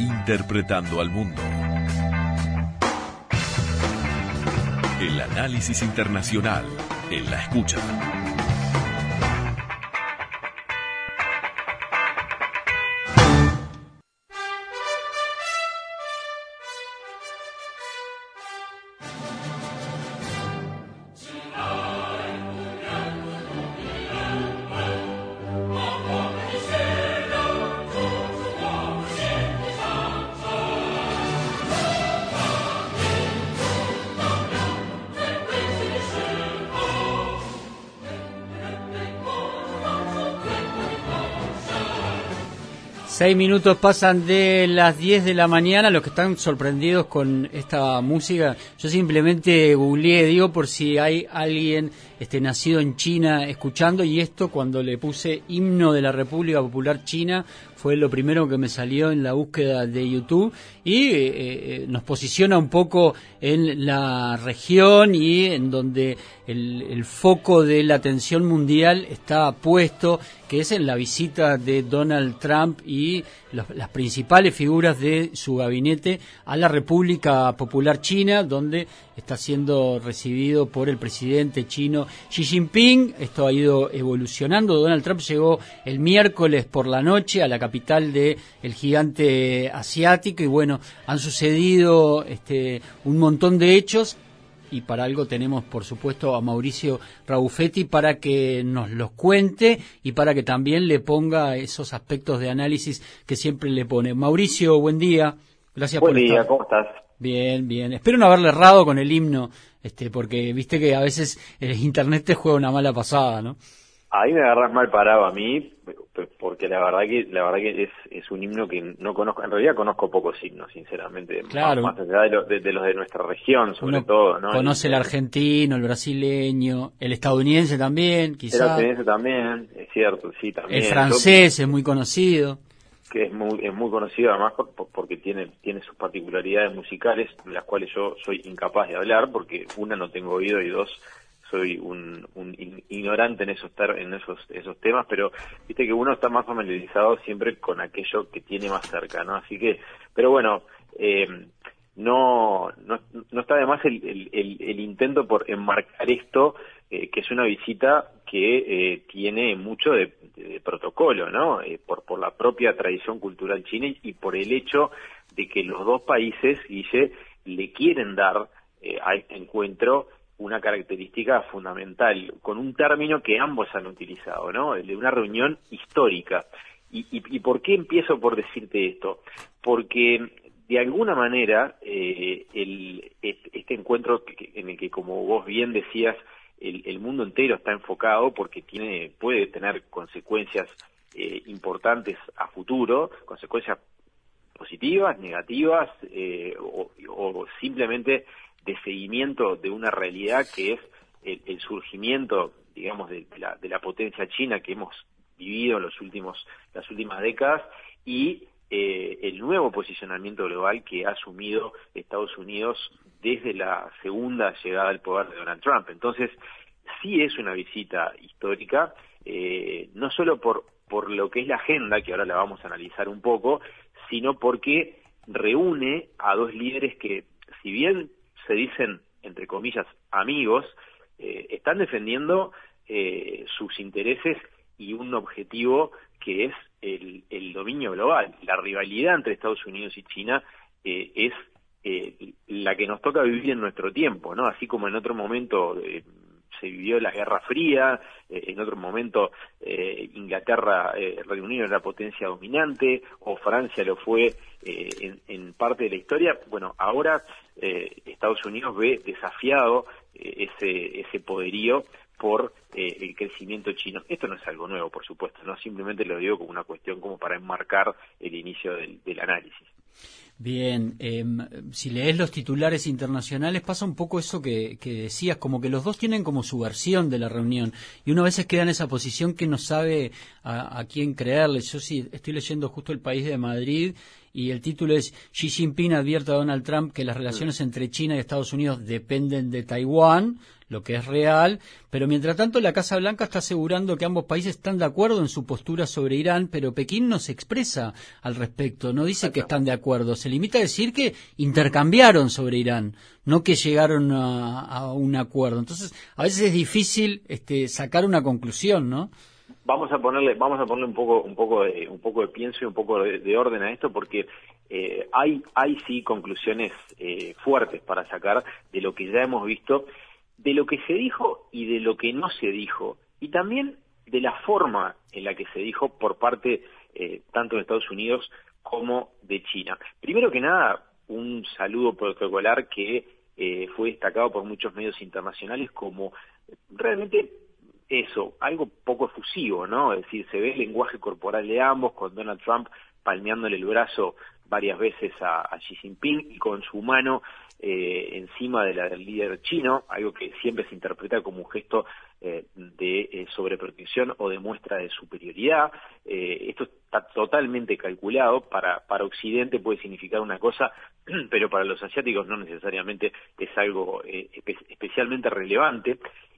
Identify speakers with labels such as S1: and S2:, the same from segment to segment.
S1: Interpretando al mundo. El análisis internacional en la escucha.
S2: Seis minutos pasan de las 10 de la mañana. Los que están sorprendidos con esta música, yo simplemente googleé, digo por si hay alguien nacido en China escuchando, y esto cuando le puse himno de la República Popular China fue lo primero que me salió en la búsqueda de YouTube, y nos posiciona un poco en la región y en donde el foco de la atención mundial está puesto, que es en la visita de Donald Trump y las principales figuras de su gabinete a la República Popular China, donde está siendo recibido por el presidente chino Xi Jinping. Esto ha ido evolucionando. Donald Trump llegó el miércoles por la noche a la capital del gigante asiático, y bueno, han sucedido un montón de hechos. Y para algo tenemos, por supuesto, a Mauricio Raufetti para que nos los cuente y para que también le ponga esos aspectos de análisis que siempre le pone. Mauricio, buen día. Gracias por estar.
S3: Buen día, ¿cómo estás?
S2: Bien, bien. Espero no haberle errado con el himno, porque viste que a veces el internet te juega una mala pasada, ¿no?
S3: Ahí me agarras mal parado a mí, porque la verdad que es un himno que no conozco. En realidad conozco pocos himnos, sinceramente.
S2: Claro.
S3: Más allá de los de nuestra región, sobre todo, ¿no?
S2: Conoce el argentino, el brasileño, el estadounidense también, quizás.
S3: El estadounidense también, es cierto, sí, también.
S2: El francés es muy conocido.
S3: Que es muy conocido además porque tiene sus particularidades musicales, de las cuales yo soy incapaz de hablar, porque una, no tengo oído, y dos, soy un ignorante en esos temas, pero viste que uno está más familiarizado siempre con aquello que tiene más cerca, ¿no? Así que, pero bueno, no está de más el intento por enmarcar esto, que es una visita que tiene mucho de protocolo, ¿no? Por la propia tradición cultural china y por el hecho de que los dos países, Guille, le quieren dar a este encuentro una característica fundamental, con un término que ambos han utilizado, ¿no? El de una reunión histórica. ¿Y por qué empiezo por decirte esto? Porque de alguna manera este encuentro en el que, como vos bien decías, el mundo entero está enfocado, porque puede tener consecuencias importantes a futuro, consecuencias positivas, negativas, o simplemente de seguimiento de una realidad que es el surgimiento, digamos, de la potencia china que hemos vivido en las últimas décadas, y el nuevo posicionamiento global que ha asumido Estados Unidos desde la segunda llegada al poder de Donald Trump. Entonces, sí es una visita histórica, no solo por lo que es la agenda, que ahora la vamos a analizar un poco, sino porque reúne a dos líderes que, si bien se dicen, entre comillas, amigos, están defendiendo sus intereses y un objetivo que es el dominio global. La rivalidad entre Estados Unidos y China es la que nos toca vivir en nuestro tiempo, ¿no? Así como en otro momento se vivió la Guerra Fría, en otro momento Inglaterra, Reino Unido era la potencia dominante, o Francia lo fue en parte de la historia. Bueno, ahora Estados Unidos ve desafiado ese poderío por el crecimiento chino. Esto no es algo nuevo, por supuesto, no, simplemente lo digo como una cuestión como para enmarcar el inicio del análisis.
S2: Bien, si lees los titulares internacionales pasa un poco eso que decías, como que los dos tienen como su versión de la reunión, y uno a veces queda en esa posición que no sabe a quién creerle. Yo sí estoy leyendo justo El País de Madrid, y el título es Xi Jinping advierte a Donald Trump que las relaciones entre China y Estados Unidos dependen de Taiwán, lo que es real, pero mientras tanto la Casa Blanca está asegurando que ambos países están de acuerdo en su postura sobre Irán, pero Pekín no se expresa al respecto, no dice que están de acuerdo, se limita a decir que intercambiaron sobre Irán, no que llegaron a un acuerdo. Entonces, a veces es difícil sacar una conclusión, ¿no?
S3: Vamos a ponerle un poco de pienso y un poco de orden a esto, porque hay sí conclusiones fuertes para sacar de lo que ya hemos visto, de lo que se dijo y de lo que no se dijo, y también de la forma en la que se dijo por parte tanto de Estados Unidos como de China. Primero que nada, un saludo protocolar que fue destacado por muchos medios internacionales como realmente eso, algo poco efusivo, ¿no? Es decir, se ve el lenguaje corporal de ambos, con Donald Trump palmeándole el brazo varias veces a Xi Jinping y con su mano encima de la del líder chino, algo que siempre se interpreta como un gesto de sobreprotección o de muestra de superioridad. Esto está totalmente calculado. Para Occidente puede significar una cosa, pero para los asiáticos no necesariamente es algo especialmente relevante.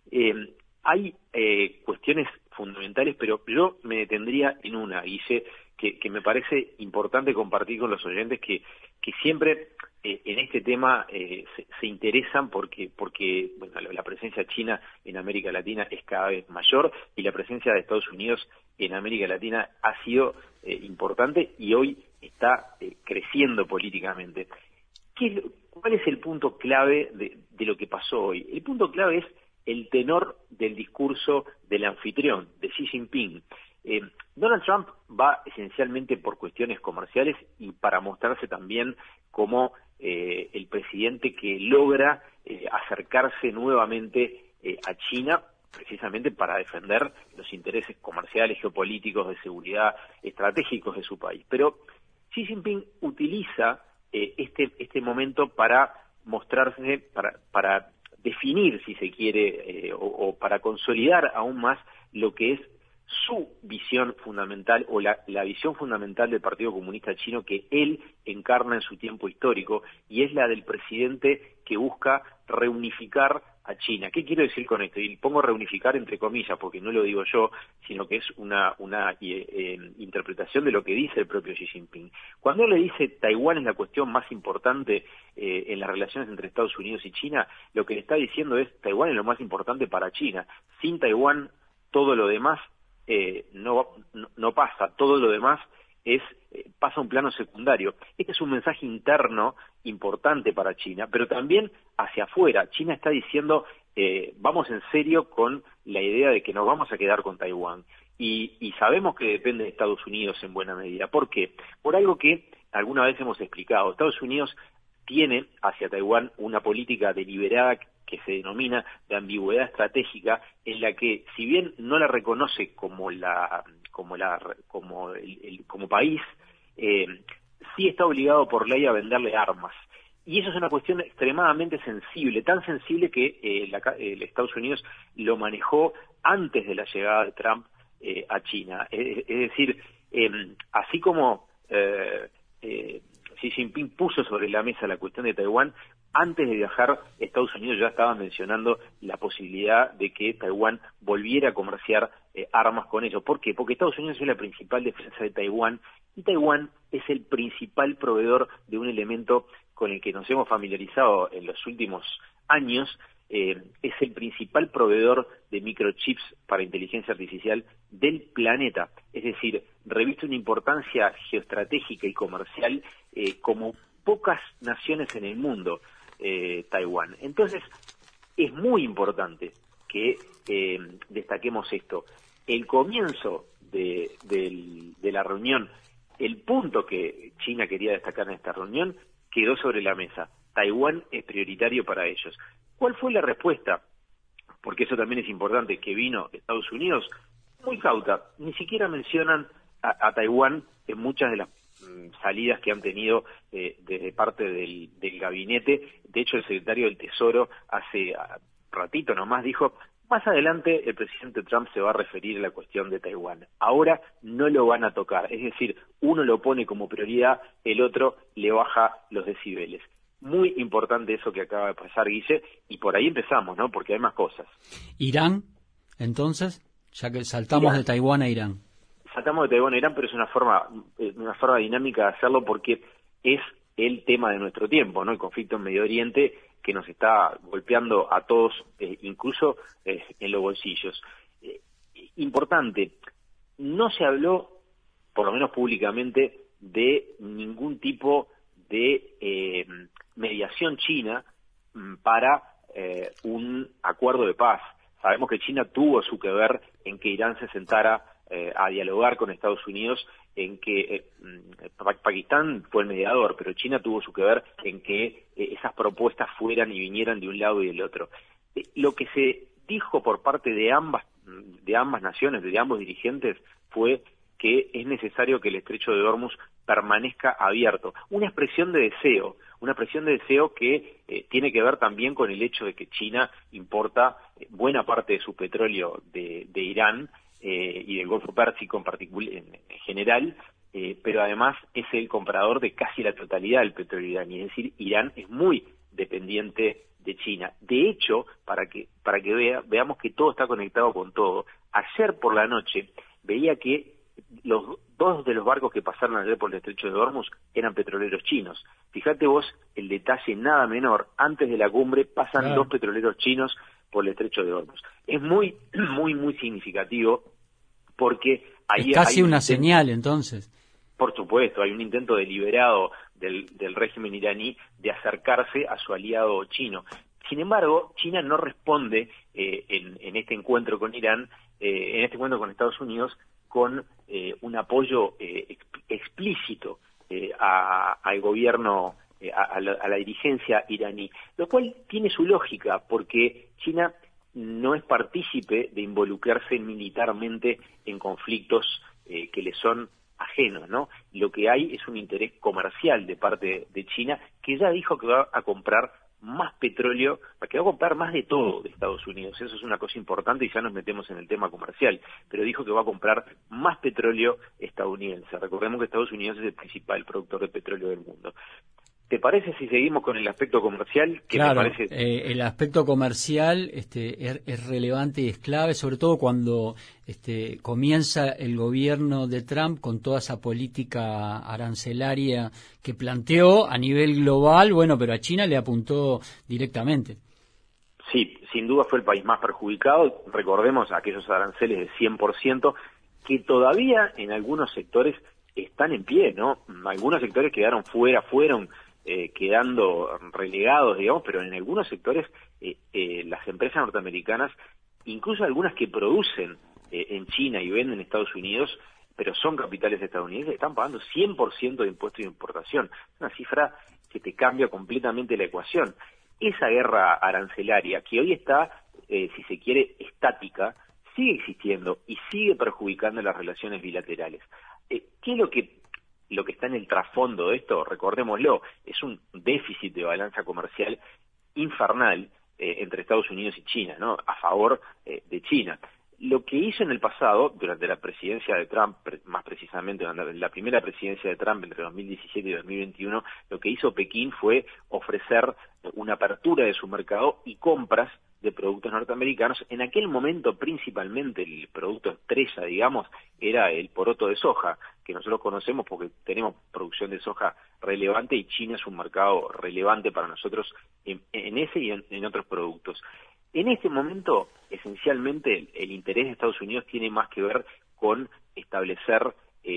S3: Hay cuestiones fundamentales, pero yo me detendría en una, Guille, que me parece importante compartir con los oyentes, que siempre en este tema se interesan porque bueno, la presencia china en América Latina es cada vez mayor y la presencia de Estados Unidos en América Latina ha sido importante y hoy está creciendo políticamente. ¿Cuál es el punto clave de lo que pasó hoy? El punto clave es el tenor del discurso del anfitrión, de Xi Jinping. Donald Trump va esencialmente por cuestiones comerciales y para mostrarse también como el presidente que logra acercarse nuevamente a China, precisamente para defender los intereses comerciales, geopolíticos, de seguridad, estratégicos de su país. Pero Xi Jinping utiliza este momento para mostrarse, para definir, si se quiere, o para consolidar aún más lo que es su visión fundamental o la visión fundamental del Partido Comunista Chino que él encarna en su tiempo histórico, y es la del presidente que busca reunificar a China. ¿Qué quiero decir con esto? Y pongo reunificar entre comillas porque no lo digo yo, sino que es una interpretación de lo que dice el propio Xi Jinping. Cuando él le dice Taiwán es la cuestión más importante en las relaciones entre Estados Unidos y China, lo que le está diciendo es Taiwán es lo más importante para China. Sin Taiwán todo lo demás no pasa, todo lo demás pasa a un plano secundario. Este es un mensaje interno importante para China, pero también hacia afuera. China está diciendo, vamos en serio con la idea de que nos vamos a quedar con Taiwán. Y sabemos que depende de Estados Unidos en buena medida. ¿Por qué? Por algo que alguna vez hemos explicado. Estados Unidos tiene hacia Taiwán una política deliberada que se denomina de ambigüedad estratégica, en la que, si bien no la reconoce como país, sí está obligado por ley a venderle armas. Y eso es una cuestión extremadamente sensible, tan sensible que el Estados Unidos lo manejó antes de la llegada de Trump a China. Es decir, así como Xi Jinping puso sobre la mesa la cuestión de Taiwán, antes de viajar, Estados Unidos ya estaba mencionando la posibilidad de que Taiwán volviera a comerciar armas con ellos. ¿Por qué? Porque Estados Unidos es la principal defensa de Taiwán y Taiwán es el principal proveedor de un elemento con el que nos hemos familiarizado en los últimos años. Es el principal proveedor de microchips para inteligencia artificial del planeta. Es decir, reviste una importancia geoestratégica y comercial como pocas naciones en el mundo, Taiwán. Entonces, es muy importante que destaquemos esto. El comienzo de la reunión, el punto que China quería destacar en esta reunión, quedó sobre la mesa. Taiwán es prioritario para ellos. ¿Cuál fue la respuesta? Porque eso también es importante, que vino Estados Unidos muy cauta. Ni siquiera mencionan a Taiwán en muchas de las salidas que han tenido desde parte del gabinete. De hecho, el secretario del Tesoro hace ratito nomás dijo, Más adelante el presidente Trump se va a referir a la cuestión de Taiwán. Ahora no lo van a tocar, es decir, uno lo pone como prioridad, el otro le baja los decibeles. Muy importante eso que acaba de pasar, Guille, y por ahí empezamos, ¿no? Porque hay más cosas.
S2: Irán, entonces, ya que saltamos de Taiwán a Irán.
S3: Saltamos de Taiwán a Irán, pero es una forma dinámica de hacerlo porque es el tema de nuestro tiempo, ¿no? El conflicto en Medio Oriente que nos está golpeando a todos, incluso en los bolsillos. Importante, no se habló, por lo menos públicamente, de ningún tipo de mediación china para un acuerdo de paz. Sabemos que China tuvo su que ver en que Irán se sentara a dialogar con Estados Unidos, en que Pakistán fue el mediador, pero China tuvo su que ver en que esas propuestas fueran y vinieran de un lado y del otro. Lo que se dijo por parte de ambas naciones, de ambos dirigentes, fue que es necesario que el estrecho de Hormuz permanezca abierto. Una expresión de deseo que tiene que ver también con el hecho de que China importa buena parte de su petróleo de Irán, y del Golfo Pérsico en general, pero además es el comprador de casi la totalidad del petróleo iraní, es decir, Irán es muy dependiente de China. De hecho, para que veamos que todo está conectado con todo, ayer por la noche veía que los dos de los barcos que pasaron ayer por el estrecho de Hormuz eran petroleros chinos. Fíjate vos el detalle nada menor, antes de la cumbre pasan dos petroleros chinos por el estrecho de Hormuz. Es muy, muy, muy significativo porque ahí
S2: es casi una señal, entonces.
S3: Por supuesto, hay un intento deliberado del régimen iraní de acercarse a su aliado chino. Sin embargo, China no responde en este encuentro con Irán, en este encuentro con Estados Unidos, con un apoyo explícito al gobierno, a la dirigencia iraní, lo cual tiene su lógica, porque China no es partícipe de involucrarse militarmente en conflictos que le son ajenos, ¿no? Lo que hay es un interés comercial de parte de China, que ya dijo que va a comprar más petróleo, que va a comprar más de todo de Estados Unidos. Eso es una cosa importante y ya nos metemos en el tema comercial, pero dijo que va a comprar más petróleo estadounidense. Recordemos que Estados Unidos es el principal productor de petróleo del mundo. ¿Te parece si seguimos con el aspecto comercial?
S2: Claro, el aspecto comercial es relevante y es clave, sobre todo cuando comienza el gobierno de Trump con toda esa política arancelaria que planteó a nivel global, bueno, pero a China le apuntó directamente.
S3: Sí, sin duda fue el país más perjudicado. Recordemos aquellos aranceles de 100% que todavía en algunos sectores están en pie, ¿no? Algunos sectores quedaron fueron quedando relegados, digamos, pero en algunos sectores las empresas norteamericanas, incluso algunas que producen en China y venden en Estados Unidos, pero son capitales estadounidenses, están pagando 100% de impuestos de importación. Es una cifra que te cambia completamente la ecuación. Esa guerra arancelaria, que hoy está, si se quiere, estática, sigue existiendo y sigue perjudicando las relaciones bilaterales. ¿Qué es lo que está en el trasfondo de esto? Recordémoslo, es un déficit de balanza comercial infernal entre Estados Unidos y China, ¿no? A favor de China. Lo que hizo en el pasado, durante la presidencia de Trump, más precisamente durante la primera presidencia de Trump entre 2017 y 2021, lo que hizo Pekín fue ofrecer una apertura de su mercado y compras de productos norteamericanos. En aquel momento, principalmente, el producto estrella, digamos, era el poroto de soja, que nosotros conocemos porque tenemos producción de soja relevante y China es un mercado relevante para nosotros en ese y en otros productos. En este momento, esencialmente, el interés de Estados Unidos tiene más que ver con establecer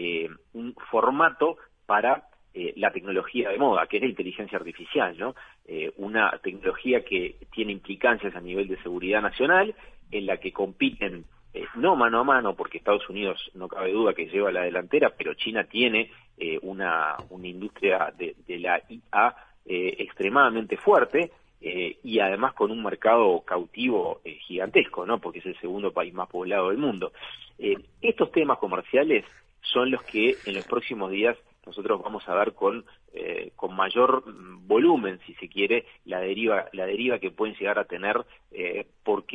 S3: un formato para la tecnología de moda, que es la inteligencia artificial, ¿no? Una tecnología que tiene implicancias a nivel de seguridad nacional, en la que compiten no mano a mano, porque Estados Unidos no cabe duda que lleva la delantera, pero China tiene una industria de la IA extremadamente fuerte, y además con un mercado cautivo gigantesco, ¿no? Porque es el segundo país más poblado del mundo. Estos temas comerciales son los que en los próximos días nosotros vamos a ver con mayor volumen, si se quiere, la deriva que pueden llegar a tener, porque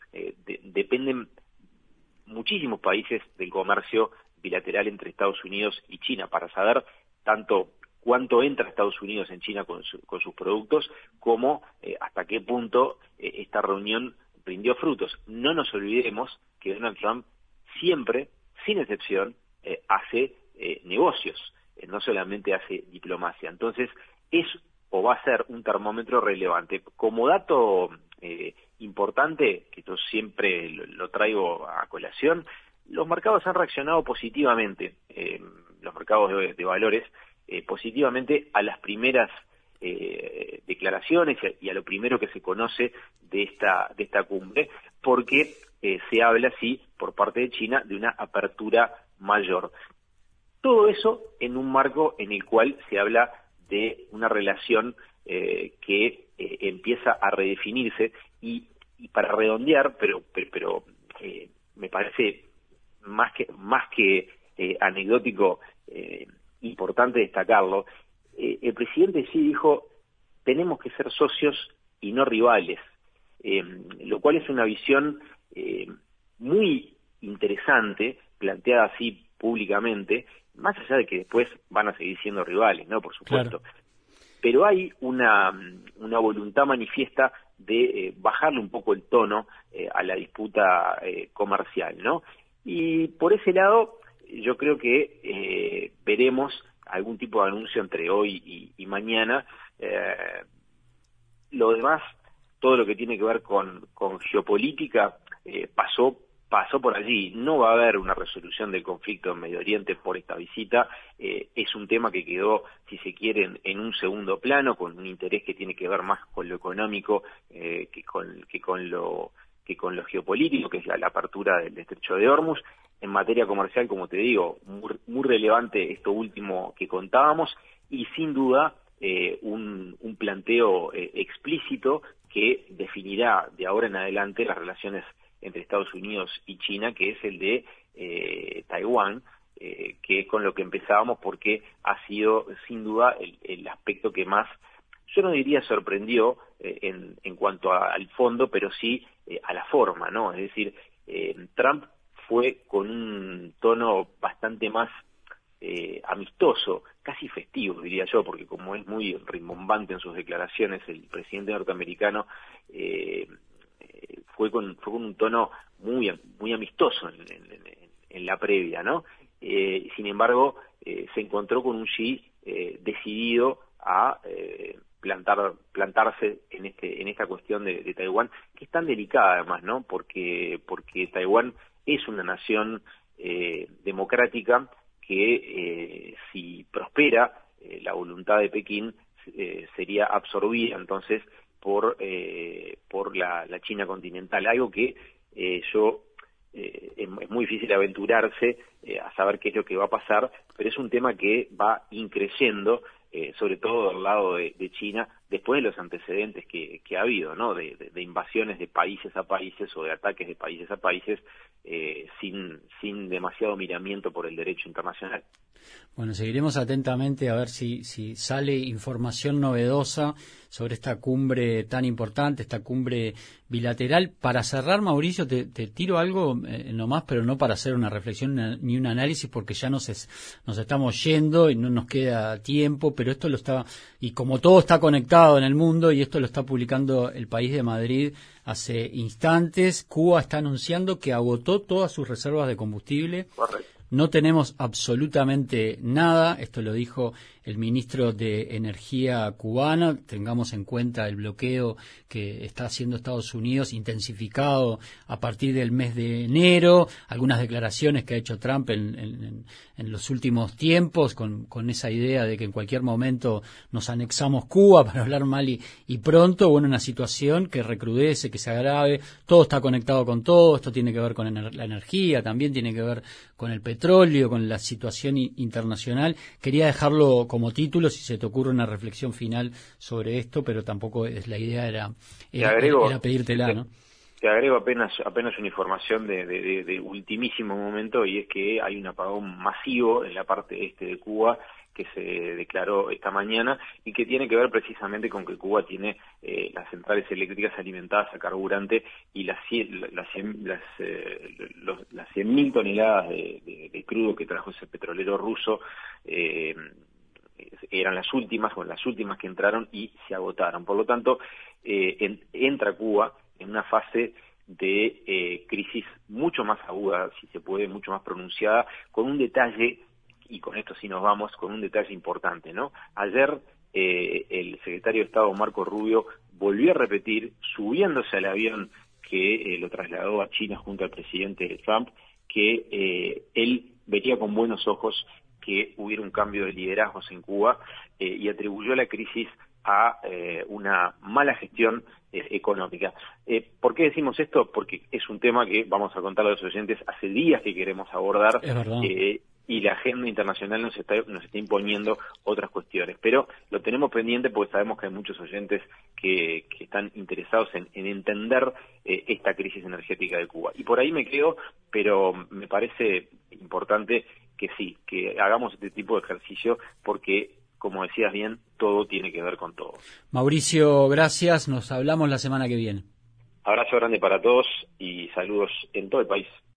S3: dependen muchísimos países del comercio bilateral entre Estados Unidos y China para saber tanto cuánto entra a Estados Unidos en China con sus productos, como hasta qué punto esta reunión rindió frutos. No nos olvidemos que Donald Trump siempre, sin excepción, hace negocios, no solamente hace diplomacia. Entonces, es o va a ser un termómetro relevante. Como dato importante, que yo siempre lo traigo a colación, los mercados han reaccionado positivamente, los mercados de valores, positivamente a las primeras declaraciones y a lo primero que se conoce de esta cumbre, porque se habla, sí, por parte de China, de una apertura mayor. Todo eso en un marco en el cual se habla de una relación que empieza a redefinirse y para redondear, pero me parece más que anecdótico, importante destacarlo. El presidente sí dijo: tenemos que ser socios y no rivales, lo cual es una visión muy interesante, planteada así públicamente, más allá de que después van a seguir siendo rivales, ¿no? Por supuesto. Claro. Pero hay una voluntad manifiesta de bajarle un poco el tono a la disputa comercial, ¿no? Y por ese lado, yo creo que veremos algún tipo de anuncio entre hoy y mañana. Lo demás, todo lo que tiene que ver con geopolítica, pasó por allí. No va a haber una resolución del conflicto en Medio Oriente por esta visita. Es un tema que quedó, si se quiere, en un segundo plano, con un interés que tiene que ver más con lo económico que con lo geopolítico, que es la apertura del Estrecho de Hormuz. En materia comercial, como te digo, muy relevante esto último que contábamos, y sin duda un planteo explícito que definirá de ahora en adelante las relaciones entre Estados Unidos y China, que es el de Taiwán, que con lo que empezábamos, porque ha sido sin duda el aspecto que más, yo no diría sorprendió en cuanto al fondo, pero sí a la forma, ¿no? Es decir, Trump fue con un tono bastante más amistoso, casi festivo, diría yo, porque como es muy rimbombante en sus declaraciones, el presidente norteamericano fue con un tono muy amistoso en la previa, ¿no? Sin embargo, se encontró con un Xi decidido a plantarse en esta cuestión de Taiwán, que es tan delicada además, ¿no? Porque Taiwán es una nación democrática que si prospera la voluntad de Pekín sería absorbida entonces por la China continental, algo que es muy difícil aventurarse a saber qué es lo que va a pasar, pero es un tema que va increciendo, sobre todo del lado de China, después de los antecedentes que ha habido, ¿no? De invasiones de países a países o de ataques de países a países sin demasiado miramiento por el derecho internacional.
S2: Bueno, seguiremos atentamente a ver si sale información novedosa sobre esta cumbre tan importante, esta cumbre bilateral. Para cerrar, Mauricio, te tiro algo nomás, pero no para hacer una reflexión ni un análisis, porque ya nos estamos yendo y no nos queda tiempo, pero esto y como todo está conectado en el mundo, y esto lo está publicando El País de Madrid hace instantes, Cuba está anunciando que agotó todas sus reservas de combustible.
S3: Correcto.
S2: No tenemos absolutamente nada, esto lo dijo el ministro de Energía cubana. Tengamos en cuenta el bloqueo que está haciendo Estados Unidos, intensificado a partir del mes de enero, algunas declaraciones que ha hecho Trump en los últimos tiempos, con esa idea de que en cualquier momento nos anexamos Cuba, para hablar mal y pronto. Bueno, una situación que recrudece, que se agrave, todo está conectado con todo, esto tiene que ver con la energía, también tiene que ver con el petróleo, con la situación internacional. Quería dejarlo como título, si se te ocurre una reflexión final sobre esto, pero tampoco es la idea era pedírtela, ¿no?
S3: Te agrego apenas una información de ultimísimo momento, y es que hay un apagón masivo en la parte este de Cuba que se declaró esta mañana y que tiene que ver precisamente con que Cuba tiene las centrales eléctricas alimentadas a carburante, y las 100.000 toneladas de crudo que trajo ese petrolero ruso eran las últimas que entraron y se agotaron. Por lo tanto, entra Cuba en una fase de crisis mucho más aguda, si se puede, mucho más pronunciada, con un detalle, y con esto sí nos vamos, con un detalle importante, ¿no? Ayer el secretario de Estado Marco Rubio volvió a repetir, subiéndose al avión que lo trasladó a China junto al presidente Trump, que él vería con buenos ojos que hubiera un cambio de liderazgos en Cuba, y atribuyó la crisis a una mala gestión económica. ¿Por qué decimos esto? Porque es un tema que, vamos a contarle a los oyentes, hace días que queremos abordar, y la agenda internacional nos está imponiendo otras cuestiones, pero lo tenemos pendiente porque sabemos que hay muchos oyentes que están interesados en entender esta crisis energética de Cuba. Y por ahí me quedo, pero me parece importante que sí, que hagamos este tipo de ejercicio, porque, como decías bien, todo tiene que ver con todo.
S2: Mauricio, gracias, nos hablamos la semana que viene.
S3: Abrazo grande para todos y saludos en todo el país.